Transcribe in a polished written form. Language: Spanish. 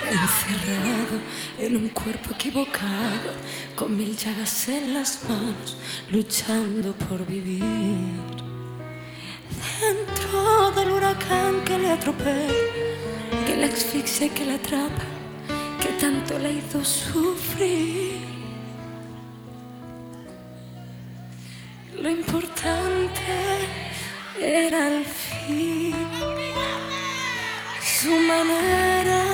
encerrado en un cuerpo equivocado, con 1000 llagas en las manos, luchando por vivir. Dentro del huracán que le atropella, que la asfixia y que la atrapa, que tanto le hizo sufrir. Lo importante era el fin, su manera